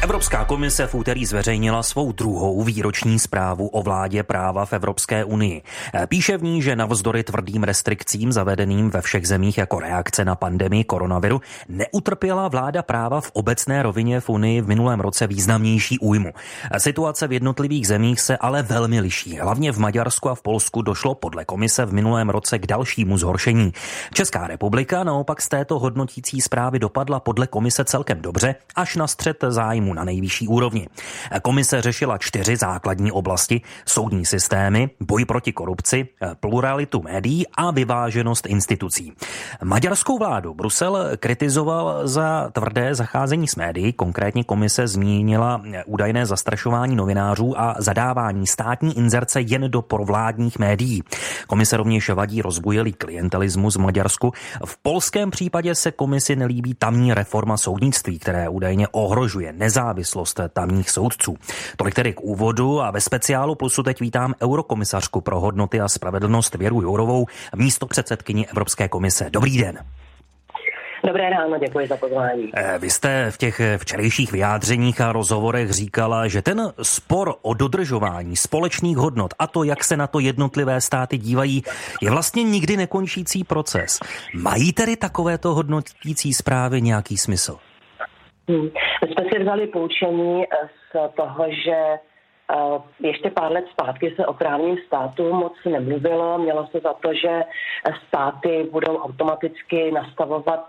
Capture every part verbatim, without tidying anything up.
Evropská komise v úterý zveřejnila svou druhou výroční zprávu o vládě práva v Evropské unii. Píše v ní, že navzdory tvrdým restrikcím zavedeným ve všech zemích jako reakce na pandemii koronaviru neutrpěla vláda práva v obecné rovině v Unii v minulém roce významnější újmu. Situace v jednotlivých zemích se ale velmi liší. Hlavně v Maďarsku a v Polsku došlo podle komise v minulém roce k dalšímu zhoršení. Česká republika naopak z této hodnotící zprávy dopadla podle komise celkem dobře, až na střet zájmu na nejvyšší úrovni. Komise řešila čtyři základní oblasti: soudní systémy, boj proti korupci, pluralitu médií a vyváženost institucí. Maďarskou vládu Brusel kritizoval za tvrdé zacházení s médií, konkrétně komise zmínila údajné zastrašování novinářů a zadávání státní inzerce jen do provládních médií. Komise rovněž vadí rozbujelý klientelismus v Maďarsku. V polském případě se komisi nelíbí tamní reforma soudnictví, které údajně ohrožuje nezávislost tamních soudců. Tolik tedy k úvodu a ve speciálu Plusu teď vítám eurokomisařku pro hodnoty a spravedlnost Věru Jourovou, místopředsedkyni Evropské komise. Dobrý den. Dobré ráno, děkuji za pozvání. Vy jste v těch včerejších vyjádřeních a rozhovorech říkala, že ten spor o dodržování společných hodnot a to, jak se na to jednotlivé státy dívají, je vlastně nikdy nekončící proces. Mají tedy takovéto hodnotící zprávy nějaký smysl? Hmm. My jsme si vzali poučení z toho, že ještě pár let zpátky se o právním státu moc nemluvilo. Mělo se za to, že státy budou automaticky nastavovat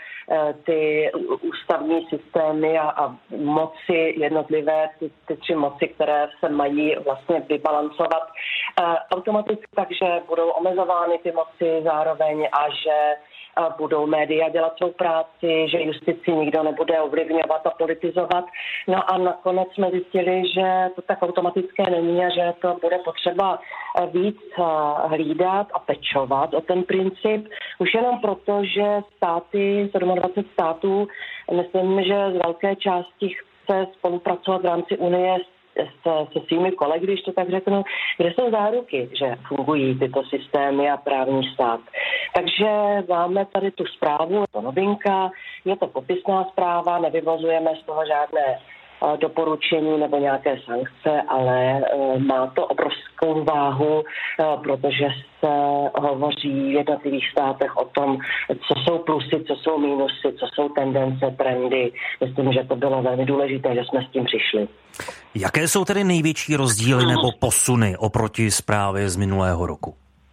ty ústavní systémy a, a moci jednotlivé, ty, ty tři moci, které se mají vlastně vybalancovat automaticky, takže budou omezovány ty moci zároveň a že budou média dělat svou práci, že justici nikdo nebude ovlivňovat a politizovat. No a nakonec jsme zjistili, že to tak automatické není a že to bude potřeba víc hlídat a pečovat o ten princip. Už jenom proto, že státy, dvacet sedm států, myslím, že z velké části chce spolupracovat v rámci Unie se, se svými kolegy, když to tak řeknu, kde jsou záruky, že fungují tyto systémy a právní stát. Takže máme tady tu zprávu, je to novinka, je to popisná zpráva, nevyvozujeme z toho žádné doporučení nebo nějaké sankce, ale má to obrovskou váhu, protože se hovoří v jednotlivých státech o tom, co jsou plusy, co jsou mínusy, co jsou tendence, trendy. Myslím, že to bylo velmi důležité, že jsme s tím přišli. Jaké jsou tedy největší rozdíly nebo posuny oproti zprávě z minulého roku?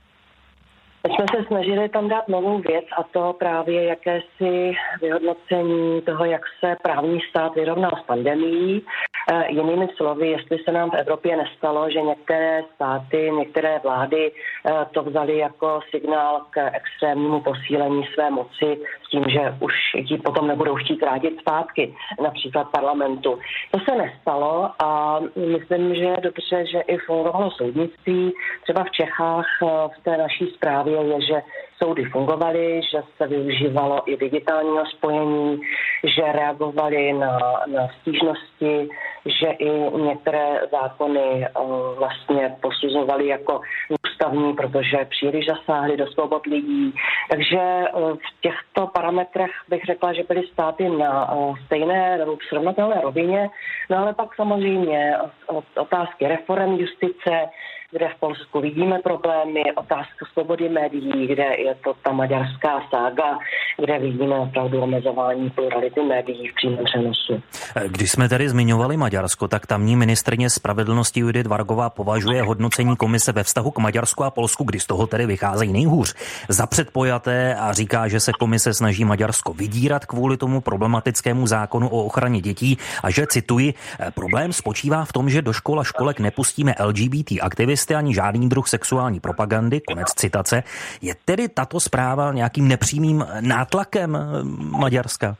My jsme se snažili tam dát novou věc a to právě jakési vyhodnocení toho, jak se právní stát vyrovnal s pandemií. E, jinými slovy, jestli se nám v Evropě nestalo, že některé státy, některé vlády e, to vzali jako signál k extrémnímu posílení své moci s tím, že už ji potom nebudou chtít vrátit zpátky, například parlamentu. To se nestalo a myslím, že je dobře, že i fungovalo soudnictví. Třeba v Čechách v té naší zprávě je, že soudy fungovaly, že se využívalo i digitálního spojení, že reagovali na, na stížnosti, že i některé zákony uh, vlastně posuzovali jako ústavní, protože příliš zasáhly do svobod lidí. Takže uh, v těchto parametrech bych řekla, že byly státy na uh, stejné nebo srovnatelné rovině, no ale pak samozřejmě otázky reforem justice, kde v Polsku vidíme problémy, otázka svobody médií, kde je to ta maďarská sága, kde vidíme opravdu omezování plurality médií v přímém přenosu. Když jsme tedy zmiňovali Maďarsko, tak tamní ministryně spravedlnosti Judith Vargová považuje hodnocení komise ve vztahu k Maďarsku a Polsku, kdy z toho tedy vycházejí nejhůř, za předpojaté a říká, že se komise snaží Maďarsko vydírat kvůli tomu problematickému zákonu o ochraně dětí a že, cituji, problém spočívá v tom, že do škol a školek nepustíme L G B T aktivisty ani žádný druh sexuální propagandy, konec citace. Je tedy tato zpráva nějakým nepřímým nátlakem Maďarska?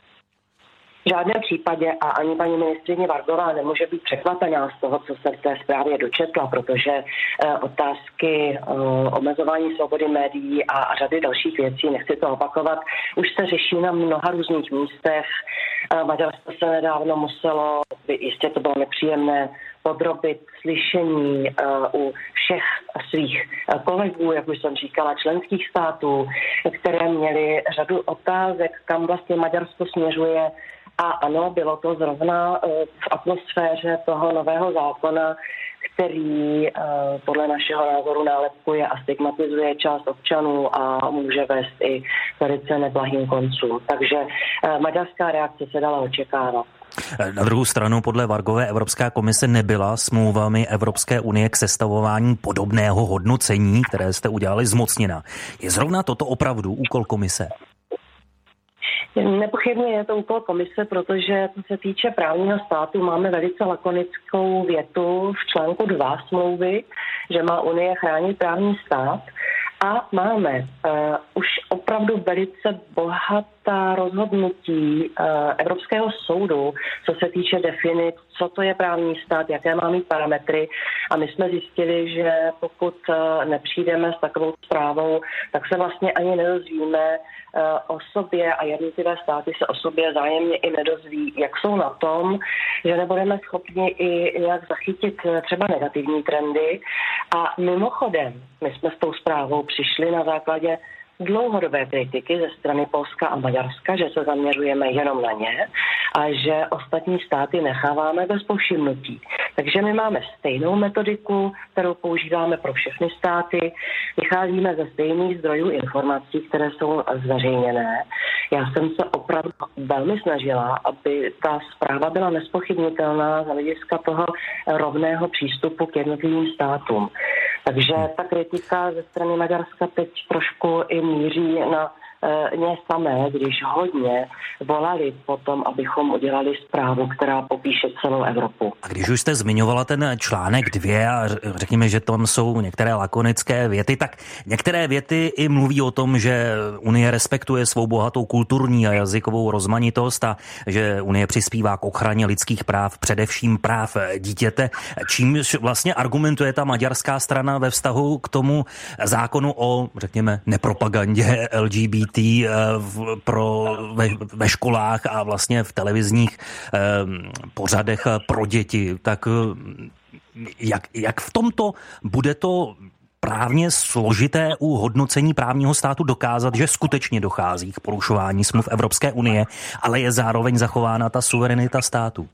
V žádném případě a ani paní ministryně Vargová nemůže být překvapená z toho, co se v té zprávě dočetla, protože e, otázky e, omezování svobody médií a, a řady dalších věcí, nechci to opakovat, už se řeší na mnoha různých místech. E, Maďarsko se nedávno muselo, jistě to bylo nepříjemné, podrobit slyšení uh, u všech svých kolegů, jak už jsem říkala, členských států, které měly řadu otázek, kam vlastně Maďarsko směřuje A ano, bylo to zrovna v atmosféře toho nového zákona, který podle našeho názoru nálepkuje a stigmatizuje část občanů a může vést i velice neblahým koncům. Takže maďarská reakce se dala očekávat. Na druhou stranu podle Vargové Evropská komise nebyla smlouvami Evropské unie k sestavování podobného hodnocení, které jste udělali, zmocněna. Je zrovna toto opravdu úkol komise? Nepochybně je to úkol komise, protože co se týče právního státu, máme velice lakonickou větu v článku dva smlouvy, že má Unie chránit právní stát. A máme uh, už opravdu velice bohatá rozhodnutí uh, Evropského soudu, co se týče definic, co to je právní stát, jaké má mít parametry. A my jsme zjistili, že pokud uh, nepřijdeme s takovou zprávou, tak se vlastně ani nedozvíme uh, o sobě a jednotlivé státy se o sobě zájemně i nedozví, jak jsou na tom, že nebudeme schopni i jak zachytit třeba negativní trendy. A mimochodem, my jsme s tou zprávou přišli na základě dlouhodobé kritiky ze strany Polska a Maďarska, že se zaměřujeme jenom na ně a že ostatní státy necháváme bez povšimnutí. Takže my máme stejnou metodiku, kterou používáme pro všechny státy, vycházíme ze stejných zdrojů informací, které jsou zveřejněné. Já jsem se opravdu velmi snažila, aby ta zpráva byla nespochybnitelná z hlediska toho rovného přístupu k jednotlivým státům. Takže ta kritika ze strany Maďarska teď trošku i míří na e, ně samé, když hodně volali potom, abychom udělali zprávu, která popíše celou Evropu. A když už jste zmiňovala ten článek dvě a řekněme, že tam jsou některé lakonické věty, tak některé věty i mluví o tom, že Unie respektuje svou bohatou kulturní a jazykovou rozmanitost a že Unie přispívá k ochraně lidských práv, především práv dítěte. Čím vlastně argumentuje ta maďarská strana ve vztahu k tomu zákonu o, řekněme, nepropagandě L G B T v, pro, ve, ve školách a vlastně v televizních eh, pořadech pro děti. Tak jak, jak v tomto bude to právně složité u hodnocení právního státu dokázat, že skutečně dochází k porušování smluv Evropské unie, ale je zároveň zachována ta suverenita státu?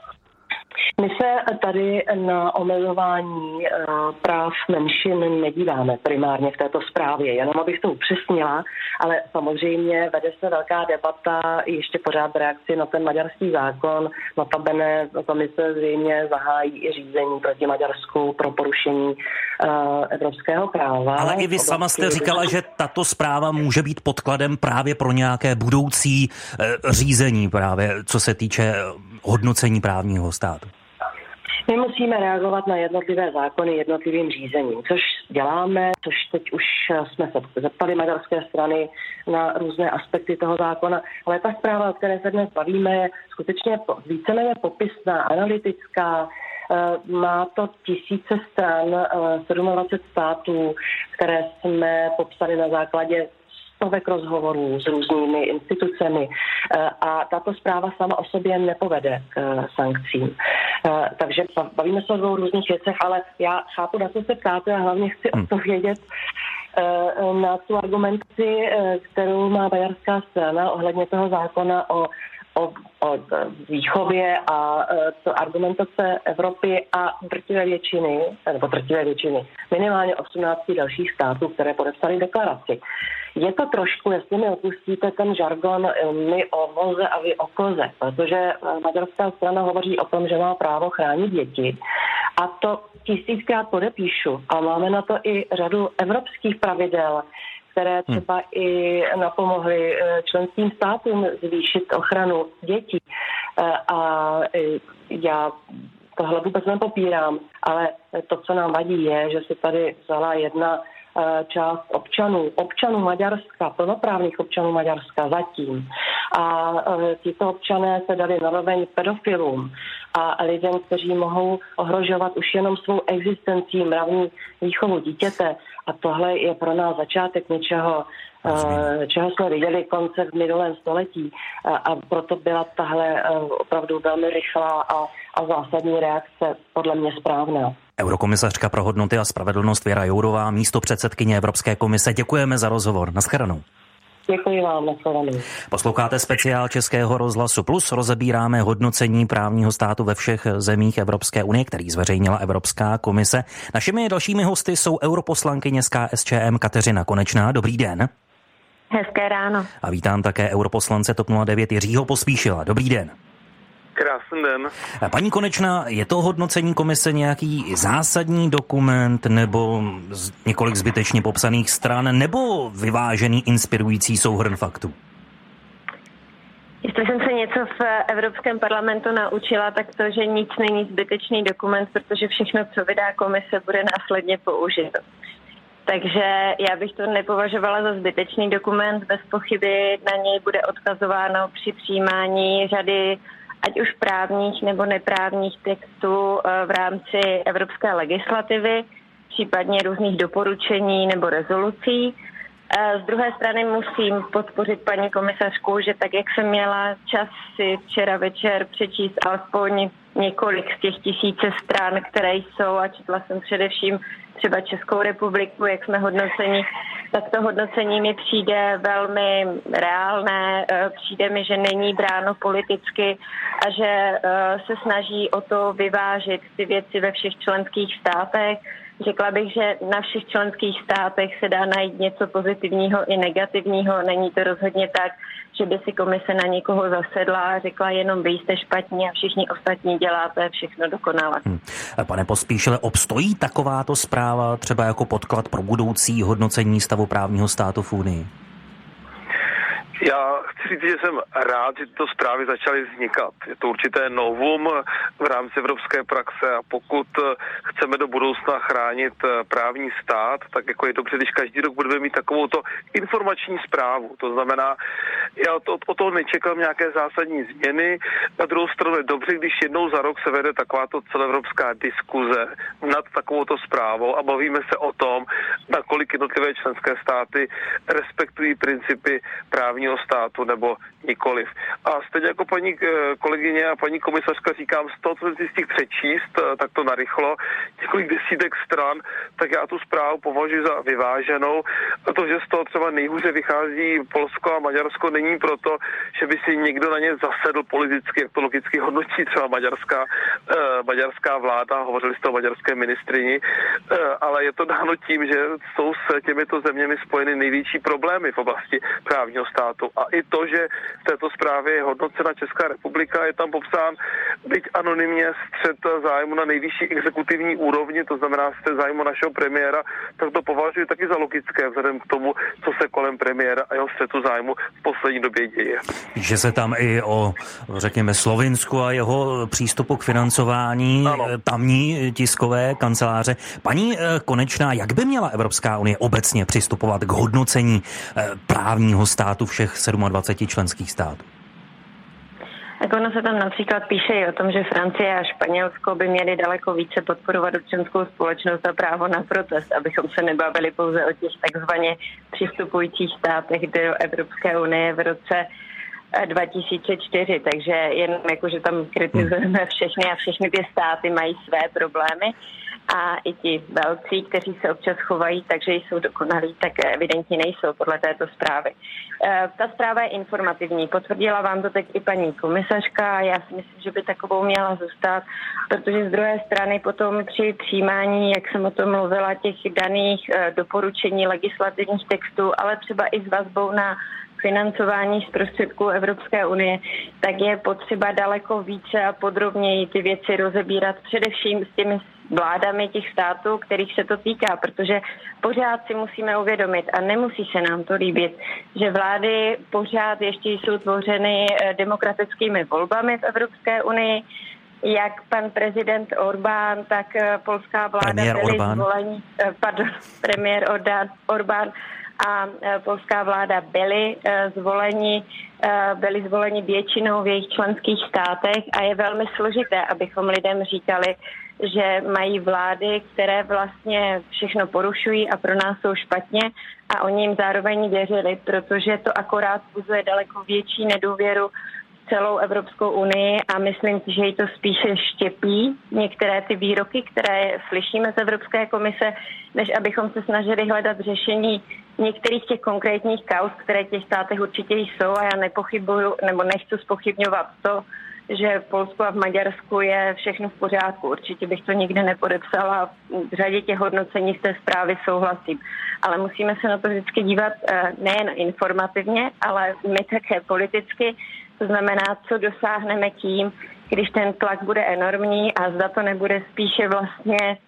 My se tady na omezování práv menšin nedíváme primárně v této zprávě, jenom abych to upřesnila, ale samozřejmě vede se velká debata ještě pořád v reakci na ten maďarský zákon. Notabene komise zřejmě zahájí i řízení proti Maďarsku pro porušení uh, evropského práva. Ale i vy sama jste říkala, že tato zpráva může být podkladem právě pro nějaké budoucí uh, řízení, právě co se týče hodnocení právního státu. My musíme reagovat na jednotlivé zákony jednotlivým řízením, což děláme, což teď už jsme se zeptali maďarské strany na různé aspekty toho zákona, ale ta zpráva, o které se dnes bavíme, je skutečně víceméně popisná, analytická, má to tisíce stran, dvacet sedm států, které jsme popsali na základě stovek rozhovorů s různými institucemi a tato zpráva sama o sobě nepovede k sankcím. Takže bavíme se o dvou různých věcech, ale já chápu, na co se ptáte a hlavně chci odpovědět na tu argumentaci, kterou má maďarská strana ohledně toho zákona o O, o výchově a to argumentace Evropy a drtivé většiny, nebo drtivé většiny, minimálně osmnáct dalších států, které podepsali deklaraci. Je to trošku, jestli mi opustíte ten žargon my o voze a vy o koze, protože maďarská strana hovoří o tom, že má právo chránit děti a to tisíckrát podepíšu a máme na to i řadu evropských pravidel, které třeba i napomohly členským státům zvýšit ochranu dětí. A já tohle vůbec nepopírám, ale to, co nám vadí, je, že se tady vzala jedna část občanů, občanů Maďarska, plnoprávných občanů Maďarska zatím. A tyto občané se dali naroveň pedofilům a lidem, kteří mohou ohrožovat už jenom svou existencí mravní výchovu dítěte. A tohle je pro nás začátek něčeho, čeho jsme viděli konce v minulém století. A proto byla tahle opravdu velmi rychlá a, a zásadní reakce podle mě správná. Eurokomisařka pro hodnoty a spravedlnost Věra Jourová, místopředsedkyně Evropské komise. Děkujeme za rozhovor. Naschledanou. Děkuji vám, nashledanou. Posloucháte speciál Českého rozhlasu Plus. Rozebíráme hodnocení právního státu ve všech zemích Evropské unie, který zveřejnila Evropská komise. Našimi dalšími hosty jsou europoslankyně z K S Č M Kateřina Konečná. Dobrý den. Hezké ráno. A vítám také europoslance TOP nula devět Jiřího Pospíšila. Dobrý den. Krásný den. Paní Konečná, je to hodnocení komise nějaký zásadní dokument nebo několik zbytečně popsaných stran nebo vyvážený inspirující souhrn faktů? Jestli jsem se něco v Evropském parlamentu naučila, tak to, že nic není zbytečný dokument, protože všechno, co vydá komise, bude následně použito. Takže já bych to nepovažovala za zbytečný dokument, bez pochyby na něj bude odkazováno při přijímání řady ať už právních nebo neprávních textů v rámci evropské legislativy, případně různých doporučení nebo rezolucí. Z druhé strany musím podpořit paní komisařku, že tak, jak jsem měla čas si včera večer přečíst alespoň několik z těch tisíce stran, které jsou, a četla jsem především třeba Českou republiku, jak jsme hodnoceni, tak to hodnocení mi přijde velmi reálné, přijde mi, že není bráno politicky a že se snaží o to vyvážit ty věci ve všech členských státech. Řekla bych, že na všech členských státech se dá najít něco pozitivního i negativního. Není to rozhodně tak, že by si komise na někoho zasedla a řekla jenom vy jste špatní a všichni ostatní děláte všechno dokonale. Hmm. Pane Pospíšile, obstojí takováto zpráva třeba jako podklad pro budoucí hodnocení stavu právního státu v Unii? Já chci říct, že jsem rád, že tyto zprávy začaly vznikat. Je to určité novum v rámci evropské praxe a pokud chceme do budoucna chránit právní stát, tak jako je dobře, když každý rok budeme mít takovouto informační zprávu. To znamená, já to, o toho nečekám nějaké zásadní změny. Na druhou stranu je dobře, když jednou za rok se vede takováto celoevropská diskuze nad takovouto zprávou a bavíme se o tom, nakolik jednotlivé členské státy respektují principy právní státu nebo nikoliv. A stejně jako paní kolegyně a paní komisařka říkám, z toho, co jsem si z těch přečíst, tak to narychlo, několik desítek stran, tak já tu zprávu považuji za vyváženou. A to, že z toho třeba nejhůře vychází Polsko a Maďarsko, není proto, že by si někdo na ně zasedl politicky, jak to logicky hodnotí třeba maďarská, eh, maďarská vláda, hovořili jste o maďarské ministrini, eh, ale je to dáno tím, že jsou s těmito zeměmi spojeny největší problémy v oblasti právního státu. A i to, že v této zprávě je hodnocena Česká republika, je tam popsán byť anonymně střet zájmu na nejvyšší exekutivní úrovni, to znamená střet zájmu našeho premiéra, tak to považuji taky za logické vzhledem k tomu, co se kolem premiéra a jeho střetu zájmu v poslední době děje. Že se tam i o, řekněme, Slovinsku a jeho přístupu k financování ano. tamní tiskové kanceláře. Paní Konečná, jak by měla Evropská unie obecně přistupovat k hodnocení právního státu všech dvaceti sedmi členských států? Tak ono se tam například píše i o tom, že Francie a Španělsko by měly daleko více podporovat občanskou společnost a právo na protest, abychom se nebavili pouze o těch takzvaně přistupujících státech do Evropské unie v roce dva tisíce čtyři, takže jenom jako, že tam kritizujeme všechny a všechny ty státy mají své problémy a i ti velcí, kteří se občas chovají, takže jsou dokonalí, tak evidentně nejsou podle této zprávy. Ta zpráva je informativní, potvrdila vám to teď i paní komisařka, já si myslím, že by takovou měla zůstat, protože z druhé strany potom při přijímání, jak jsem o tom mluvila, těch daných doporučení legislativních textů, ale třeba i s vazbou na financování z prostředků Evropské unie, tak je potřeba daleko více a podrobněji ty věci rozebírat především s těmi vládami těch států, kterých se to týká, protože pořád si musíme uvědomit a nemusí se nám to líbit, že vlády pořád ještě jsou tvořeny demokratickými volbami v Evropské unii. Jak pan prezident Orbán, tak polská vláda premiér byli Orbán. zvoleni, pardon, premiér Orbán a polská vláda byli zvoleni, byli zvoleni většinou v jejich členských státech a je velmi složité, abychom lidem říkali, že mají vlády, které vlastně všechno porušují a pro nás jsou špatně a oni jim zároveň věřili, protože to akorát vzbuzuje daleko větší nedůvěru celou Evropskou unii a myslím si, že jí to spíše štěpí některé ty výroky, které slyšíme z Evropské komise, než abychom se snažili hledat řešení některých těch konkrétních kauz, které v těch státech určitě jsou, a já nepochybuju, nebo nechci zpochybňovat to, že v Polsku a v Maďarsku je všechno v pořádku. Určitě bych to nikdy nepodepsala. V řadě těch hodnocení z té zprávy souhlasím. Ale musíme se na to vždycky dívat nejen informativně, ale my také politicky. To znamená, co dosáhneme tím, když ten tlak bude enormní a zda to nebude spíše vlastně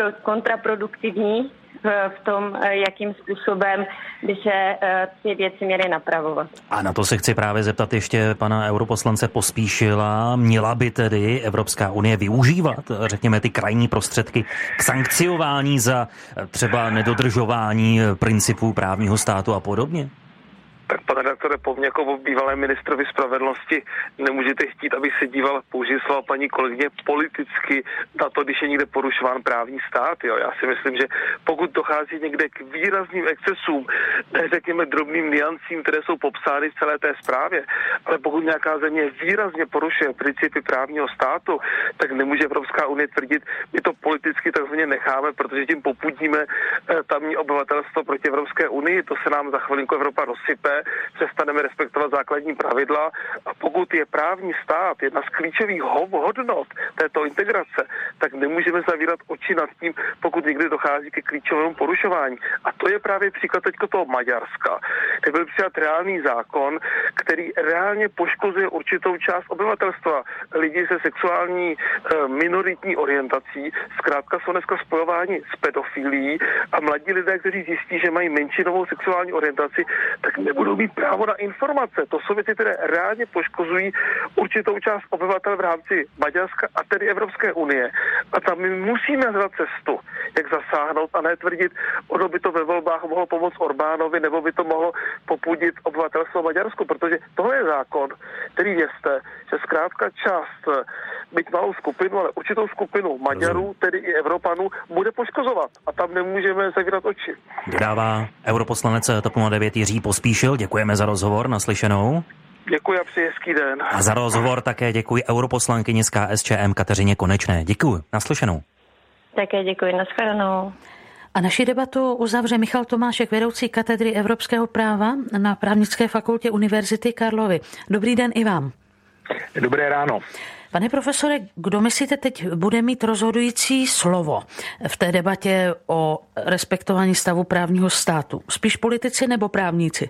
kontraproduktivní v tom, jakým způsobem by se ty věci měly napravovat. A na to se chci právě zeptat ještě pana europoslance Pospíšila. Měla by tedy Evropská unie využívat, řekněme, ty krajní prostředky k sankciování za třeba nedodržování principů právního státu a podobně? Tak, pane redaktore, po mně jako bývalé ministrovi spravedlnosti nemůžete chtít, aby se díval, použil slova paní kolegyně, politicky na to, když je někde porušován právní stát. Jo. Já si myslím, že pokud dochází někde k výrazným excesům, řekněme drobným niancím, které jsou popsány v celé té zprávě, ale pokud nějaká země výrazně porušuje principy právního státu, tak nemůže Evropská unie tvrdit, my to politicky takzvaně necháme, protože tím popudíme tamní obyvatelstvo proti Evropské unii, to se nám za chvilinku Evropa rozsype, přestaneme respektovat základní pravidla, a pokud je právní stát jedna z klíčových hodnot této integrace, tak nemůžeme zavírat oči nad tím, pokud někdy dochází ke klíčovému porušování. A to je právě příklad teďko toho Maďarska, kde byl přijat reálný zákon, který reálně poškozuje určitou část obyvatelstva. Lidi se sexuální e, minoritní orientací zkrátka jsou dneska spojováni s pedofilií a mladí lidé, kteří zjistí, že mají menšinovou sexuální orientaci, tak nebudou mít právo na informace. To jsou věci, které reálně poškozují určitou část obyvatel v rámci Maďarska a tedy Evropské unie. A tam my musíme hledat cestu, jak zasáhnout a ne tvrdit, ono by to ve volbách mohlo pomoct Orbánovi, nebo by to mohlo popudit obyvatelstvo Maďarsku, protože tohle je zákon, který vězte, že zkrátka část, byť malou skupinu, ale určitou skupinu Maďarů, tedy i Evropanů, bude poškozovat. A tam nemůžeme zavírat oči. Dodává europoslanec TOP nula devět Jiří Pospíšil. Děkujeme za rozhovor, naslyšenou. Děkuji a přeji hezký den. A za rozhovor také děkuji europoslankyni z K S Č M Kateřině Konečné. Děkuji, naslyšenou. Také děkuji, nashledanou. A naši debatu uzavře Michal Tomášek, vedoucí katedry evropského práva na Právnické fakultě Univerzity Karlovy. Dobrý den i vám. Dobré ráno. Pane profesore, kdo myslíte teď bude mít rozhodující slovo v té debatě o respektování stavu právního státu? Spíš politici nebo právníci?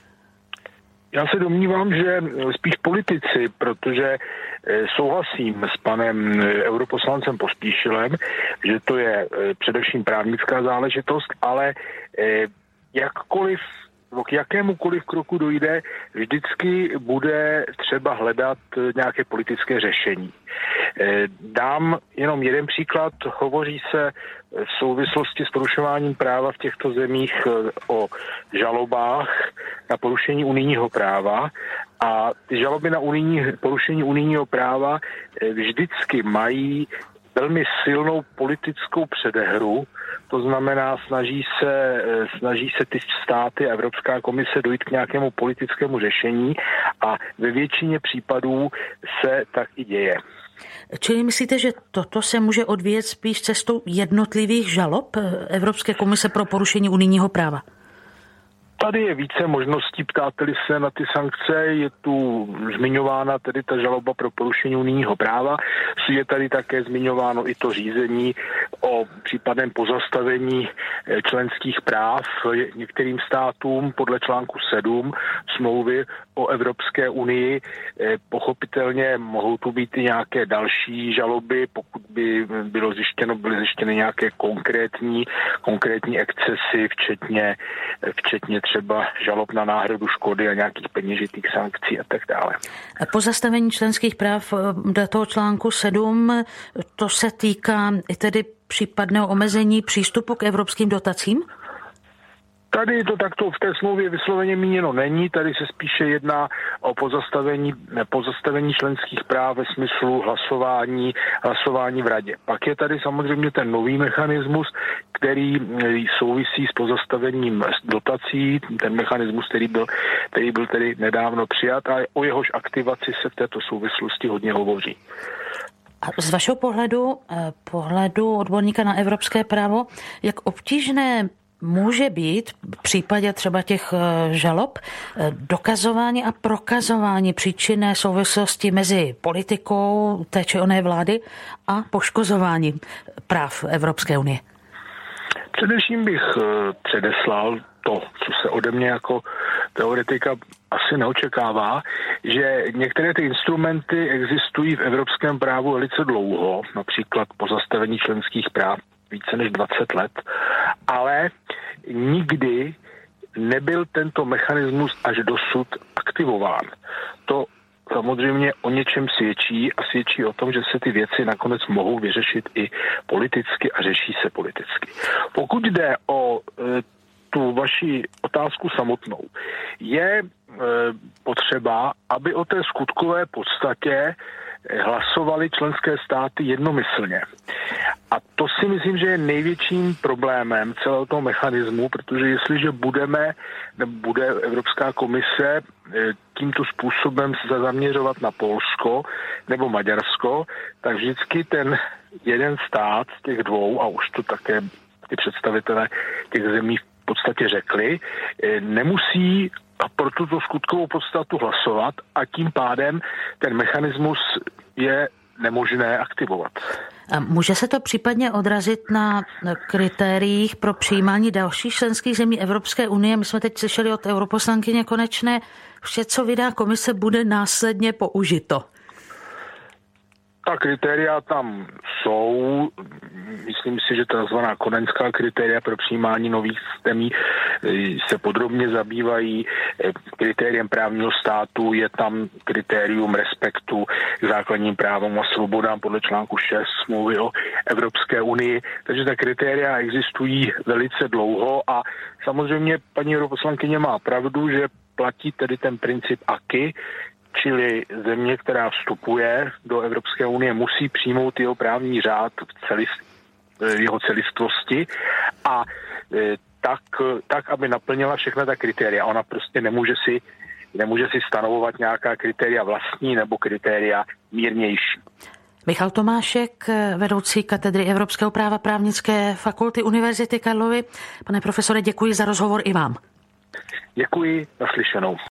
Já se domnívám, že spíš politici, protože souhlasím s panem europoslancem Pospíšilem, že to je především právnická záležitost, ale jakkoliv k jakémukoliv kroku dojde, vždycky bude třeba hledat nějaké politické řešení. Dám jenom jeden příklad. Hovoří se v souvislosti s porušováním práva v těchto zemích o žalobách na porušení unijního práva, a ty žaloby na unijní, porušení unijního práva vždycky mají velmi silnou politickou předehru, to znamená, snaží se, snaží se ty státy a Evropská komise dojít k nějakému politickému řešení a ve většině případů se tak i děje. Čili myslíte, že toto se může odvíjet spíš cestou jednotlivých žalob Evropské komise pro porušení unijního práva? Tady je více možností, ptáte-li se na ty sankce, je tu zmiňována tedy ta žaloba pro porušení unijního práva, je tady také zmiňováno i to řízení o případném pozastavení členských práv některým státům podle článku sedm smlouvy o Evropské unii. Pochopitelně mohou tu být i nějaké další žaloby, pokud by bylo zjištěno, byly zjištěny nějaké konkrétní, konkrétní excesy, včetně, včetně třeba žalob na náhradu škody a nějakých peněžitých sankcí a tak dále. Pozastavení členských práv do toho článku sedm, to se týká i tedy případného omezení přístupu k evropským dotacím? Tady to takto v té smlouvě vysloveně míněno není, tady se spíše jedná o pozastavení, pozastavení členských práv ve smyslu hlasování, hlasování v radě. Pak je tady samozřejmě ten nový mechanismus, který souvisí s pozastavením dotací, ten mechanismus, který byl, který byl tedy nedávno přijat, a o jehož aktivaci se v této souvislosti hodně hovoří. A z vašeho pohledu, pohledu odborníka na evropské právo, jak obtížné může být v případě třeba těch žalob dokazování a prokazování příčinné souvislosti mezi politikou té či oné vlády a poškozování práv Evropské unie? Především bych předeslal to, co se ode mě jako teoretika asi neočekává, že některé ty instrumenty existují v evropském právu velice dlouho, například pozastavení členských práv více než dvacet let, ale nikdy nebyl tento mechanismus až dosud aktivován. To samozřejmě o něčem svědčí a svědčí o tom, že se ty věci nakonec mohou vyřešit i politicky a řeší se politicky. Pokud jde o e, tu vaši otázku samotnou, je e, potřeba, aby o té skutkové podstatě hlasovali členské státy jednomyslně. A to si myslím, že je největším problémem celého toho mechanismu, protože jestliže budeme, nebo bude Evropská komise tímto způsobem se zaměřovat na Polsko nebo Maďarsko, tak vždycky ten jeden stát z těch dvou, a už to také ty představitelé těch zemí v podstatě řekli, nemusí pro tuto skutkovou podstatu hlasovat a tím pádem ten mechanismus je nemožné aktivovat. A může se to případně odrazit na kritériích pro přijímání dalších členských zemí Evropské unie? My jsme teď slyšeli od europoslankyně Konečné, vše, co vydá komise, bude následně použito. Ta kritéria tam jsou, myslím si, že tzv. Kodaňská kritéria pro přijímání nových zemí se podrobně zabývají kritériem právního státu, je tam kritérium respektu k základním právům a svobodám podle článku šest smlouvy o Evropské unii, takže ta kritéria existují velice dlouho a samozřejmě paní europoslankyně má pravdu, že platí tedy ten princip A K I, čili země, která vstupuje do Evropské unie, musí přijmout jeho právní řád v celist, jeho celistvosti a tak, tak, aby naplnila všechna ta kritéria. Ona prostě nemůže si, nemůže si stanovovat nějaká kritéria vlastní nebo kritéria mírnější. Michal Tomášek, vedoucí katedry Evropského práva právnické fakulty Univerzity Karlovy. Pane profesore, děkuji za rozhovor i vám. Děkuji, naslyšenou.